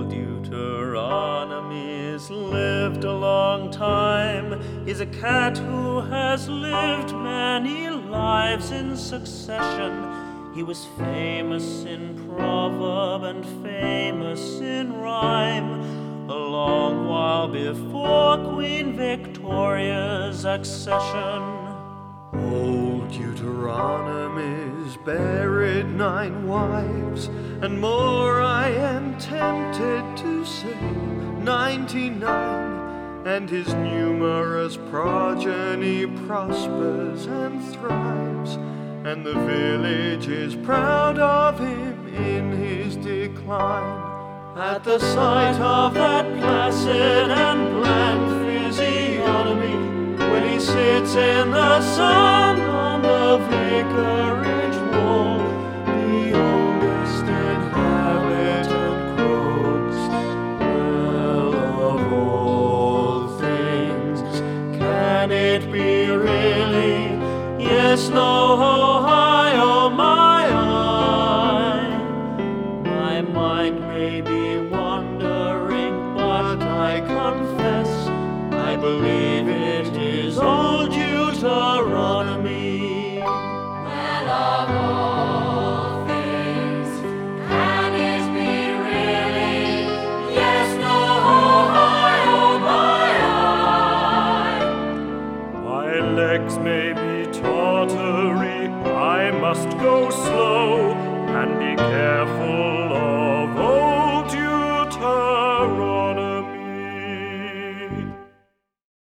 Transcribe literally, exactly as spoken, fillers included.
Old Deuteronomy's lived a long time. He's a cat who has lived many lives in succession. He was famous in proverb and famous in rhyme, a long while before Queen Victoria's accession. Old Deuteronomy's buried nine wives, and more I am tempted to say ninety-nine, and his numerous progeny prospers and thrives, and the village is proud of him in his decline. At the sight of that placid and bland physiognomy, when he sits in the sun on the vicarage wall, the oldest inhabitant croaks, "Well, of all things, can it be really? Yes, no, oh, hi, oh, my, eye. My mind may be wandering, but I confess I believe it is old Deuteronomy. Well, of all things, can it be really? Yes, no, oh, hi, oh, my, eye. My legs may be tottery, I must go slow and be careful